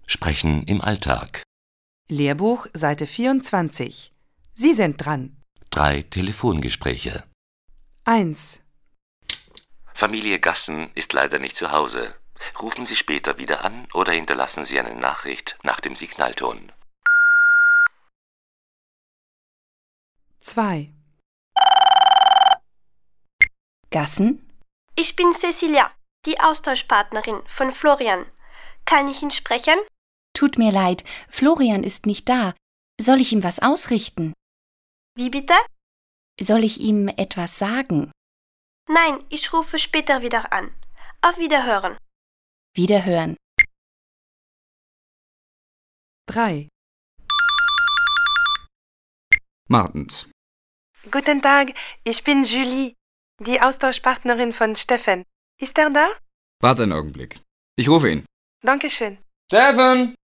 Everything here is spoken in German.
Sprechen im Alltag. Lehrbuch, Seite 24. Sie sind dran. 3 Telefongespräche. 1. Familie Gassen ist leider nicht zu Hause. Rufen Sie später wieder an oder hinterlassen Sie eine Nachricht nach dem Signalton. 2. Gassen? Ich bin Cecilia, die Austauschpartnerin von Florian. Kann ich ihn sprechen? Tut mir leid, Florian ist nicht da. Soll ich ihm was ausrichten? Wie bitte? Soll ich ihm etwas sagen? Nein, ich rufe später wieder an. Auf Wiederhören. Wiederhören. 3. Martens. Guten Tag, ich bin Julie, die Austauschpartnerin von Steffen. Ist er da? Warte einen Augenblick. Ich rufe ihn. Dankeschön. Steffen!